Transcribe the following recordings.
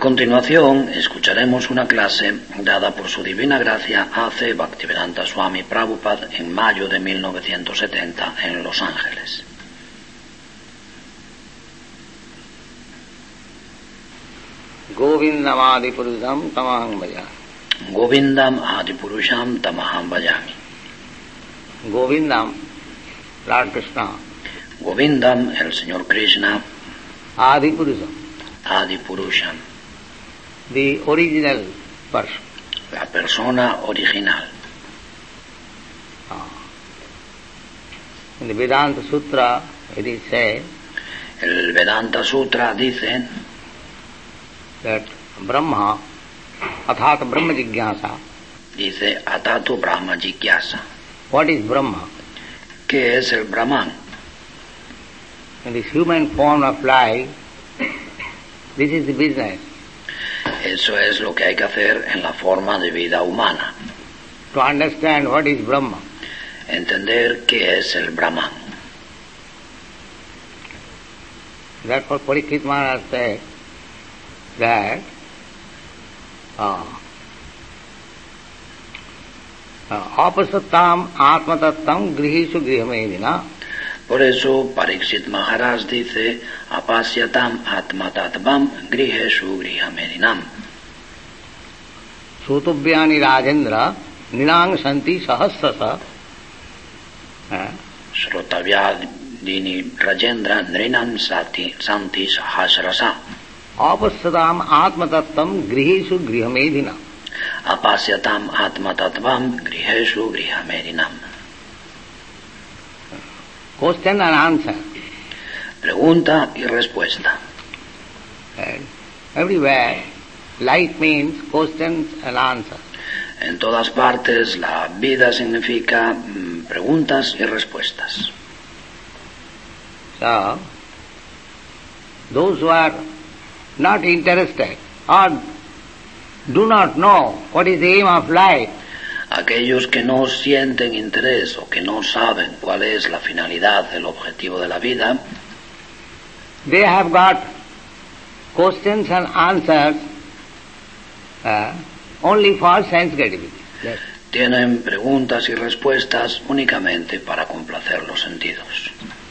continuación escucharemos una clase dada por su divina gracia A.C. Bhaktivedanta Swami Prabhupada en mayo de 1970 en Los Ángeles. Govindam Adipurusham Tamaham Bhajami. Govindam Adipurusham Tamaham Bhajami. Govindam, Lord Krishna. Govindam, el Señor Krishna. Adipurusham, Adipurusham, the original person. la persona original. In the Vedanta Sutra it is said El Vedanta Sutra dice that Brahma, Athat Brahma Jigyasa. dice Atatu Brahma Jigyasa. What is Brahma? ¿Qué es el Brahman? In this human form of life, this is the business. Eso es lo que hay que hacer en la forma de vida humana. To understand what is Brahma. Entender qué es el Brahman. Therefore Parikshit Maharaj said that apasattam atmatattam grihishu grihamedina. Por eso Parikshit Maharaj dice apasyatam atmatattvam grihesu grihamedinam. Sutubhyani Rajendra ninang santi sahasrasa. Shrotavyadini Rajendra Nrinam Santi Sahasrasa. Apasattam atmatattam grihishu grihamedina. Apasyatam atmatattvam grihesu grihamedinam. Question and answer. Pregunta y respuesta. And everywhere life means questions and answers. En todas partes la vida significa preguntas y respuestas. So, those who are not interested or do not know what is the aim of life, Aquellos que no sienten interés o que no saben cuál es la finalidad, el objetivo de la vida, they have got questions and answers only for sense gratification. Yes. tienen preguntas y respuestas únicamente para complacer los sentidos.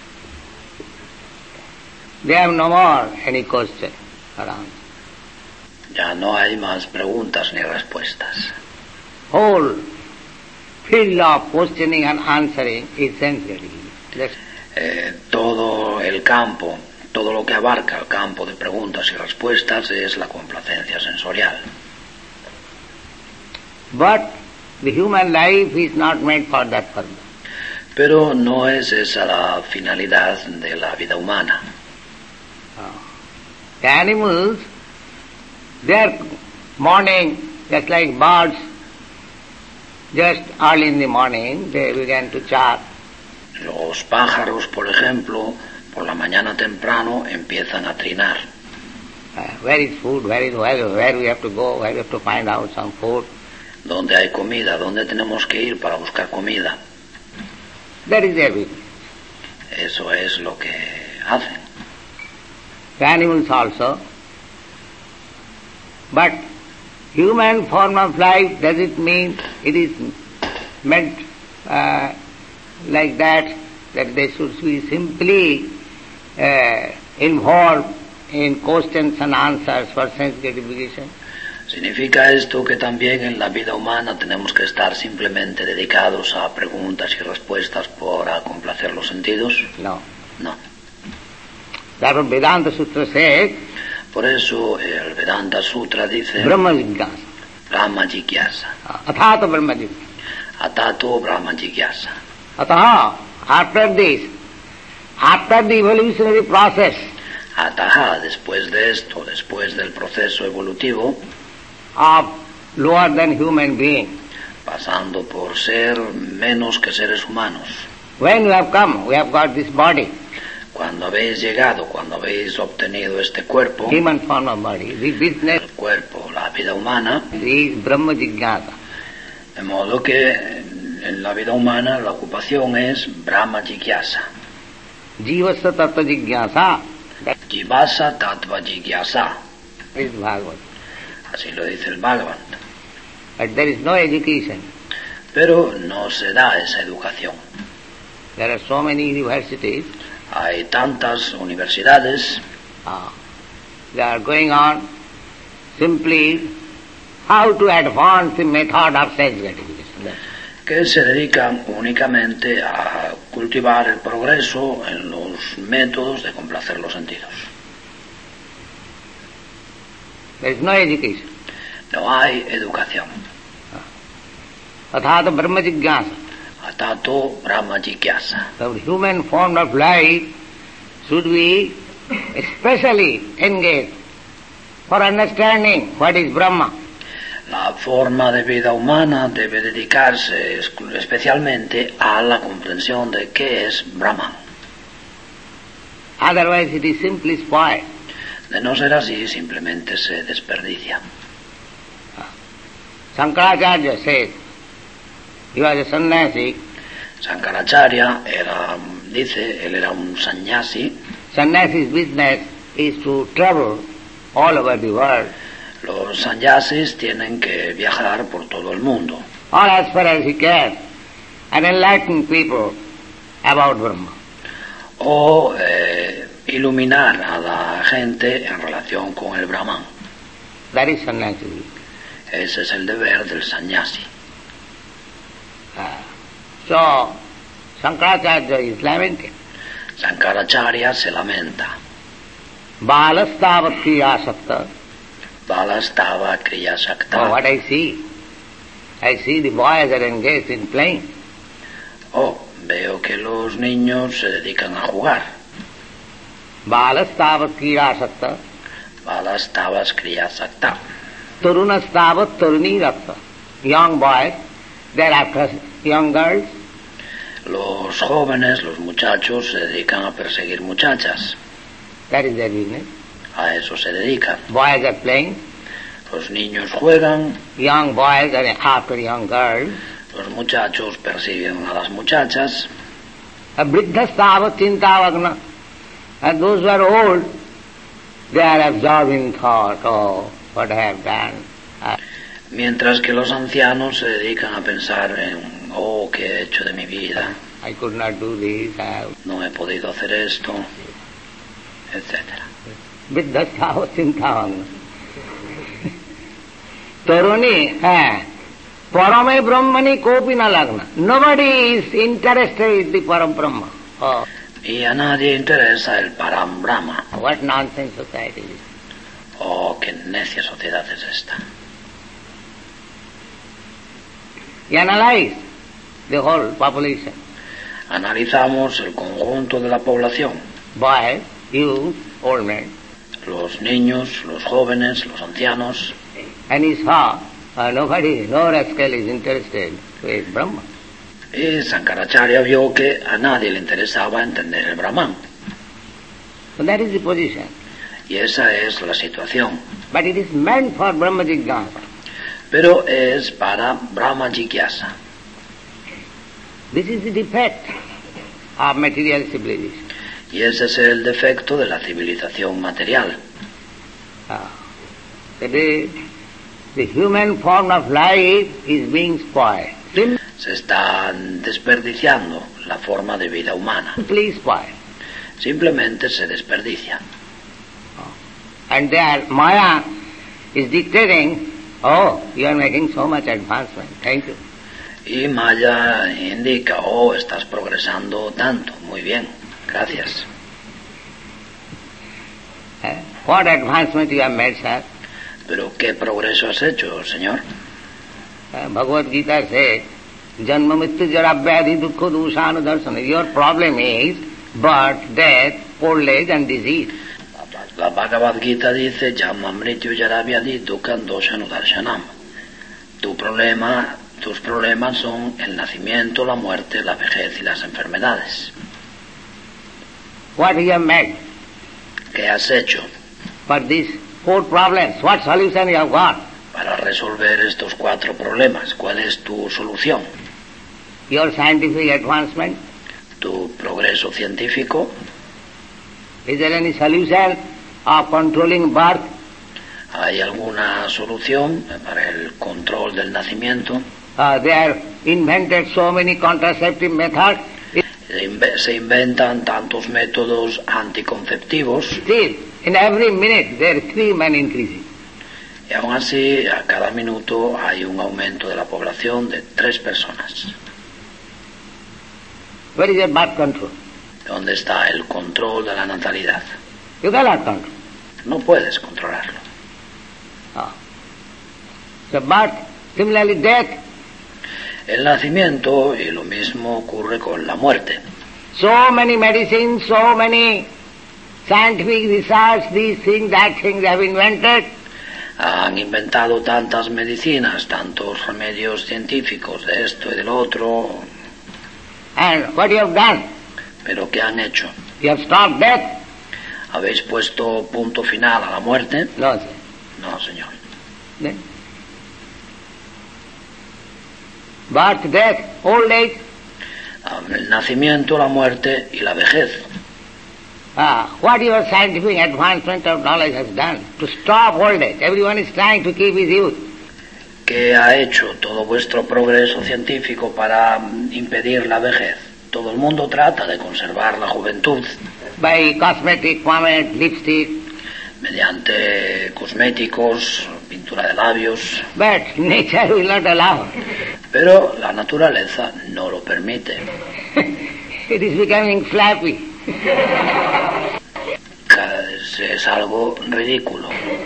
They have no more any question or answer. Ya no hay más preguntas ni respuestas. Whole field of questioning and answering is sense gratification. Yes. Todo el campo, todo lo que abarca el campo de preguntas y respuestas es la complacencia sensorial. But the human life is not made for that purpose. Pero no es esa la finalidad de la vida humana. The animals, they are morning, just like birds, just early in the morning, they began to chirp. Los pájaros, por ejemplo, por la mañana temprano empiezan a trinar. Where is food? Where we have to go? Where we have to find out some food? ¿Dónde hay comida? ¿Dónde tenemos que ir para buscar comida? That is their business. Eso es lo que hacen. The animals also. But human form of life, does it mean it is meant like that they should be simply involved in questions and answers for sense gratification? ¿Significa esto que también en la vida humana tenemos que estar simplemente dedicados a preguntas y respuestas para complacer los sentidos? No. No. Therefore Vedanta Sutra says, Por eso el Vedanta Sutra dice Brahma Jigyasa. Brahma Jigyasa. Athata Brahma Jigyasa. Atato Brahma Jigyasa. Ataha, after this, after the evolutionary process Ataha, después de esto, después del proceso evolutivo, of lower than human being, pasando por ser menos que seres humanos. when you have come, we have got this body, Cuando habéis llegado, cuando habéis obtenido este cuerpo, human form of body, the business el cuerpo, la vida humana, is Brahma Jigyasa. de modo que en la vida humana la ocupación es Brahma Jigyasa. Jivasya Tattva Jigyasa. Jivasa Tattva Jigyasa. Is Bhagavad. Así lo dice el Bhagavad. But there is no education. Pero no se da esa educación. There are so many universities. Hay tantas universidades. They are going on simply how to advance the method of sense gratification. Que se dedican únicamente a cultivar el progreso en los métodos de complacer los sentidos. There is no education. No hay educación. Athata Brahma Jigyasa. Atato Brahma Jigyasa. The human form of life should be especially engaged for understanding what is Brahma. La forma de vida humana debe dedicarse especialmente a la comprensión de qué es Brahman. Otherwise it is simply spoiled. De no ser así, simplemente se desperdicia. Shankaracharya says, he was a sannyasi. Shankaracharya él era un sannyasi. Sannyasi's business is to travel all over the world. Los sannyasis tienen que viajar por todo el mundo. All as far as he can, and enlighten people about Brahma. O iluminar a la gente en relación con el Brahman. That is sannyasi. Ese es el deber del sannyasi. So, Shankaracharya is lamenting. Shankaracharya se lamenta. Balastavat kriyasakta. Balastava kriyasakta. Oh, what I see the boys are engaged in playing. Oh, veo que los niños se dedican a jugar. Balastavat kriyasakta. Balastavas kriyasakta. Tarunastavat tarunirakta. Young boys, they are after young girls. Los jóvenes, los muchachos, se dedican a perseguir muchachas. That is their business. A eso se dedican. Boys are playing. Los niños juegan. Young boys are after young girls. Los muchachos persiguen a las muchachas. Vriddhastavat chintavagna. And those who are old, they are absorbed in thought. Oh, what I have done. Mientras que los ancianos se dedican a pensar en, oh, ¿qué he hecho de mi vida? I could not do this. No he podido hacer esto, etc. Vidhastavat chintavagna. Taruni, parame brahmani kopi na lagna. Nobody is interested in the param brahma. Oh. Y a nadie interesa el Param Brahma. What nonsense society is. Oh, qué necia sociedad es esta. You analyze the whole population. Analizamos el conjunto de la población. Boys, youth, old men. Los niños, los jóvenes, los ancianos. And he saw nobody, no rascal is interested with Brahma. Y Shankaracharya vio que a nadie le interesaba entender el Brahman. So that is the position. Y esa es la situación. But it is meant for Brahma Jigyasa. Pero es para Brahma Jigyasa. This is the defect of material civilization. Y ese es el defecto de la civilización material. The human form of life is being spoiled. Se está desperdiciando la forma de vida humana. Simply spoiled. Simplemente se desperdicia. And there Maya is dictating, oh, you are making so much advancement. Thank you. Y Maya indica, oh, estás progresando tanto. Muy bien, gracias. What advancement you have made, sir? Pero ¿qué progreso has hecho, señor? Bhagavad Gita says, Janma Mrityu Jara Vyadhi Dukkha Dusana Darsana. Your problem is birth, death, old age and disease. La Bhagavad Gita dice, Janma Mrityu Jara Vyadhi Dukkha Dosana Darshanam. Tus problemas son el nacimiento, la muerte, la vejez y las enfermedades. What you have made? ¿Qué has hecho? For these 4 problems, what solution you have got? Para resolver estos 4 problemas, ¿cuál es tu solución? Your scientific advancement? Tu progreso científico. Is there any solution of controlling birth? ¿Hay alguna solución para el control del nacimiento? They have invented so many contraceptive methods. Se inventan tantos métodos anticonceptivos. Still, in every minute there are 3 men increasing. Y aún así, a cada minuto hay un aumento de la población de 3 personas. Where is your birth control? ¿Dónde está el control de la natalidad? You cannot control. No puedes controlarlo. So birth, similarly death. El nacimiento, y lo mismo ocurre con la muerte. So many medicines, so many scientific research, these things, that things they have invented. Han inventado tantas medicinas, tantos remedios científicos de esto y del otro. And what you have done? ¿Pero qué han hecho? You have stopped death? ¿Habéis puesto punto final a la muerte? No, sir. No, señor. Then, birth, death, old age. El nacimiento, la muerte y la vejez. What your scientific advancement of knowledge has done to stop old age? Everyone is trying to keep his youth. ¿Qué ha hecho todo vuestro progreso científico para impedir la vejez? Todo el mundo trata de conservar la juventud. By cosmetic, pomade, lipstick. Mediante cosméticos, pintura de labios. But nature will not allow. Pero la naturaleza no lo permite. It is becoming flappy. Es algo ridículo.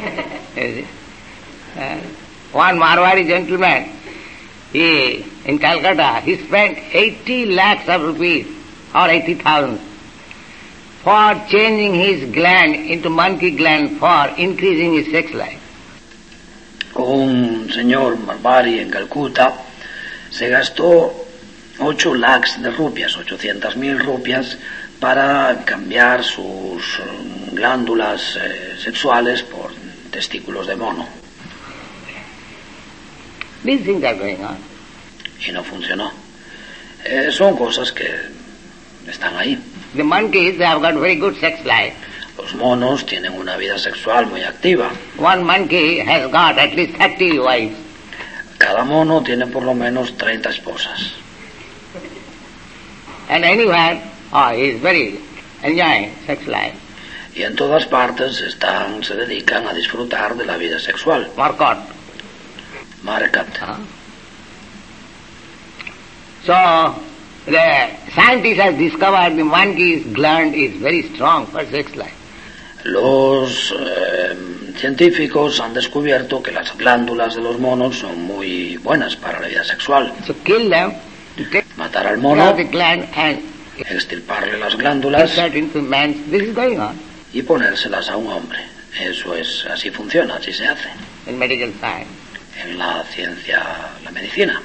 One Marwari gentleman, in Calcutta, he spent 80 lakhs of rupees, or 80,000, for changing his gland into monkey gland for increasing his sex life. Un señor Marwari en Calcuta se gastó 8 lakhs de rupias, 800.000 rupias, para cambiar sus glándulas sexuales por testículos de mono. These things are going on. Y no funcionó. Son cosas que están ahí. The monkeys, they have got very good sex life. Los monos tienen una vida sexual muy activa. One monkey has got at least 30 wives. Cada mono tiene por lo menos 30 esposas. And anywhere, he is very enjoying sex life. Y en todas partes se dedican a disfrutar de la vida sexual. Market. So, the scientists have discovered the monkey's gland is very strong for sex life. Los científicos han descubierto que las glándulas de los monos son muy buenas para la vida sexual. So kill them, matar al mono, the gland and extirparle las glándulas insert into man. This is going on. Y ponérselas a un hombre. Eso es, así funciona, así se hace. In medical science. En la ciencia, la medicina.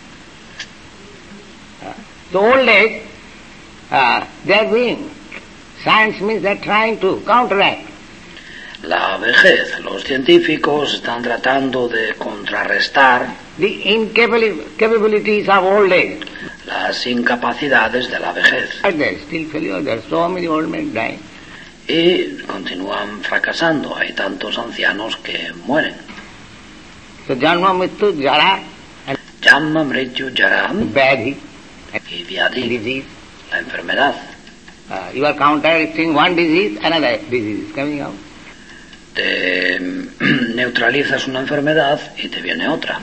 The old age, they are doing. Science means they are trying to counteract. La vejez, los científicos están tratando de contrarrestar the incapabilities of old age. Las incapacidades de la vejez. There still failure. There are so many old men dying. Y continúan fracasando. Hay tantos ancianos que mueren. So Janma Mrityu Jara. Janma Mrityu Jara. Vyadhi. Y Vyadhi. Disease. La enfermedad. You are counteracting one disease, another disease is coming out. Te neutralizas una enfermedad y te viene otra.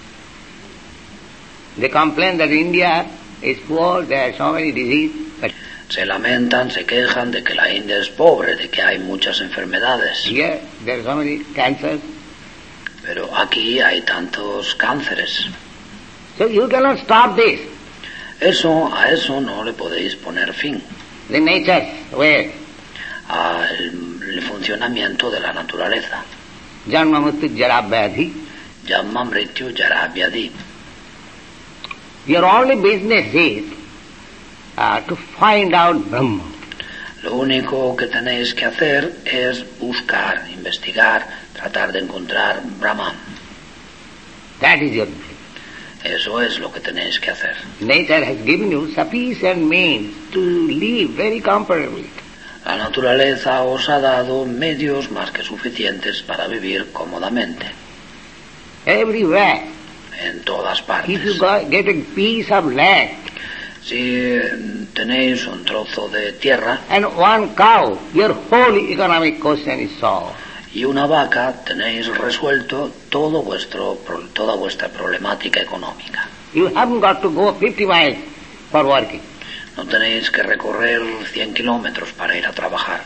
They complain that India is poor, there are so many diseases. Se lamentan, se quejan de que la India es pobre, de que hay muchas enfermedades. Here there are so many cancers. Pero aquí hay tantos cánceres. So you cannot stop this. A eso no le podéis poner fin. The nature's way. El funcionamiento de la naturaleza. Janma Mrityu Jara Vyadhi. Janma Mrityu Jara Vyadhi. Your only business is to find out Brahma. Lo único que tenéis que hacer es buscar, investigar, tratar de encontrar Brahman. That is your business. Eso es lo que tenéis que hacer. Nature has given you sufficient means to live very comfortably. La naturaleza os ha dado medios más que suficientes para vivir cómodamente. Everywhere. En todas If partes. you get a piece of land Si tenéis un trozo de tierra and one cow, your whole economic question is solved. y una vaca, tenéis resuelto toda vuestra problemática económica. You haven't got to go 50 miles for working. No tenéis que recorrer 100 kilómetros para ir a trabajar.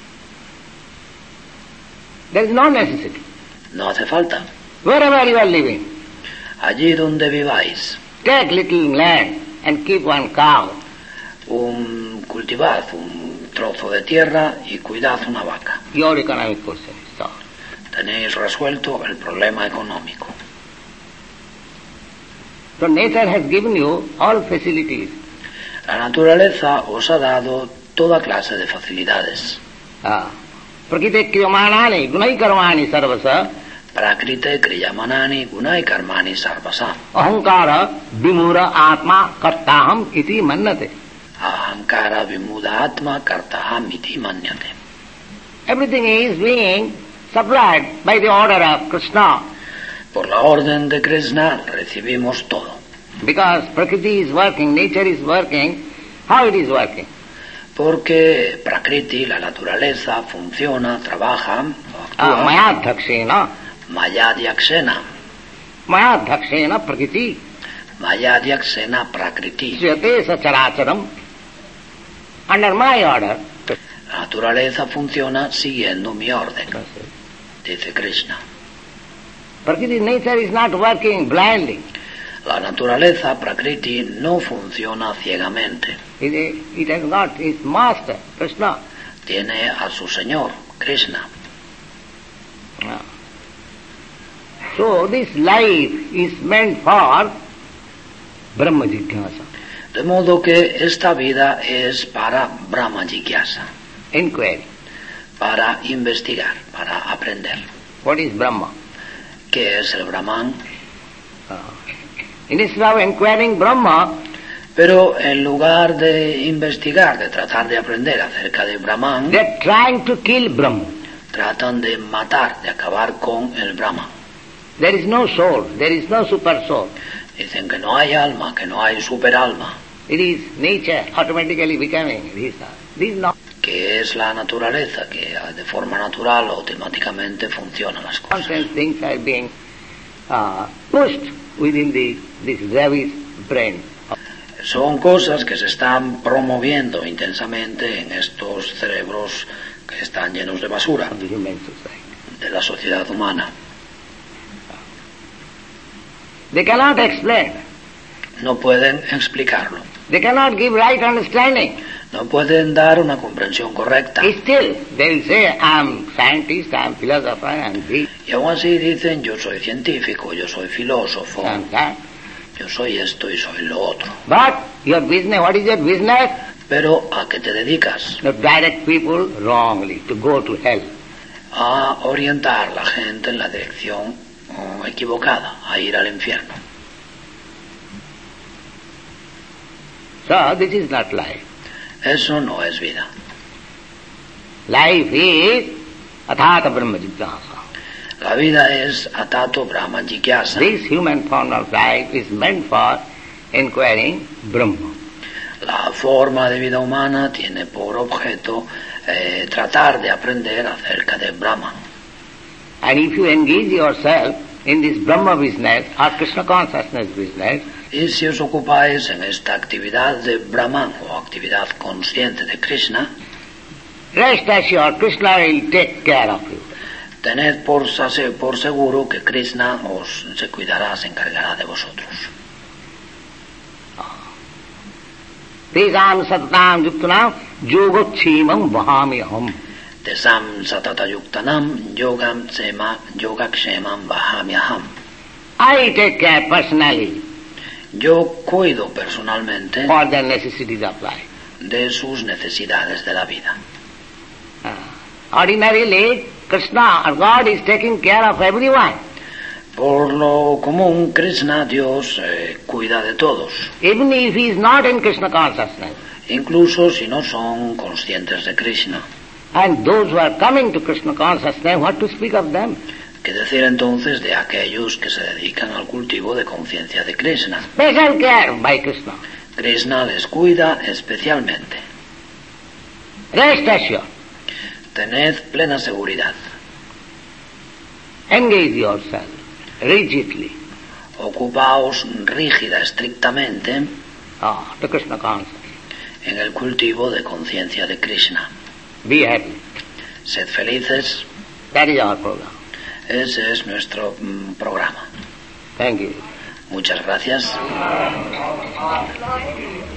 There is no necessity. No hace falta. Wherever you are living, Allí donde viváis, take little land and keep one cow. Cultivad un trozo de tierra y cuidad una vaca. Your economic question is solved. Tenéis resuelto el problema económico. So nature has given you all facilities. La naturaleza os ha dado toda clase de facilidades. Prakriti kriyamanani gunai karmani sarvasa Prakrite kriyamanani gunai karmani sarvasa. ahankara vimura atma kartaham iti mannate. Ahankara vimuda atma kartaham iti manyate. Everything is being supplied by the order of Krishna. Por la orden de Krishna recibimos todo. Because Prakriti is working, nature is working, how it is working? Porque Prakriti, la naturaleza, funciona, trabaja, actúa. Mayadhakshena. Mayadhyaksena. Mayadhakshena Prakriti. Mayadhyaksena Prakriti. Suyate sacharacharam. Under my order. La naturaleza funciona siguiendo mi orden, dice Krishna. Prakriti nature is not working blindly. La naturaleza, Prakriti, no funciona ciegamente. It has got its master, Krishna. Tiene a su Señor, Krishna. So this life is meant for Brahma Jigyasa, De modo que esta vida es para Brahma Jigyasa, inquiry. para investigar, para aprender. What is Brahma? ¿Qué es el Brahman? Instead of inquiring Brahma, Pero en lugar de investigar, de tratar de aprender acerca de Brahman, they are trying to kill Brahma. tratan de matar, de acabar con el Brahman. There is no soul, there is no super soul. Dicen que no hay alma, que no hay superalma, It is nature automatically becoming this. This is not. que es la naturaleza, que de forma natural automáticamente funcionan las cosas. Constant things are being pushed within this ravished brain. Son cosas que se están promoviendo intensamente en estos cerebros que están llenos de basura Of the human society. de la sociedad humana. They cannot explain. No pueden explicarlo, They cannot give right understanding. no pueden dar una comprensión correcta. Still, they will say, I am scientist, I am philosopher, I am this, Y aún así dicen, yo soy científico, yo soy filósofo, I am that. yo soy esto y soy lo otro. But your business, what is your business? Pero ¿a qué te dedicas? To direct people wrongly, to go to hell. A orientar a la gente en la dirección equivocada, a ir al infierno. So, this is not life. Eso no es vida. Life is athata brahma jigyasa. La vida es atato brahma jigyasa. This human form of life is meant for inquiring Brahma. La forma de vida humana tiene por objeto tratar de aprender acerca de Brahman. And if you engage yourself in this Brahma business or Krishna consciousness business, Y si os ocupáis en esta actividad de Brahman o actividad consciente de Krishna, rest assured Krishna will take care of you. tened por seguro que Krishna se cuidará, se encargará de vosotros. Tesam satam yuktanam yogochimam vahami Tesam satata yuktanam yogakshemam vahamyaham. I take care personally Yo cuido personalmente for the necessities of life. de sus necesidades de la vida. Ordinarily, Krishna or God is taking care of everyone. Por lo común, Krishna, Dios, cuida de todos. Even if he is not in Krishna consciousness, incluso si no son conscientes de Krishna. And those who are coming to Krishna consciousness, what to speak of them? ¿Qué decir entonces de aquellos que se dedican al cultivo de conciencia de Krishna? Special care by Krishna. Krishna les cuida especialmente. Rest assured. Tened plena seguridad. Engage yourself rigidly. Ocupaos rígida, estrictamente To Krishna consciousness. en el cultivo de conciencia de Krishna. Be happy. Sed felices. That is our program. Ese es nuestro programa. Thank you. Muchas gracias.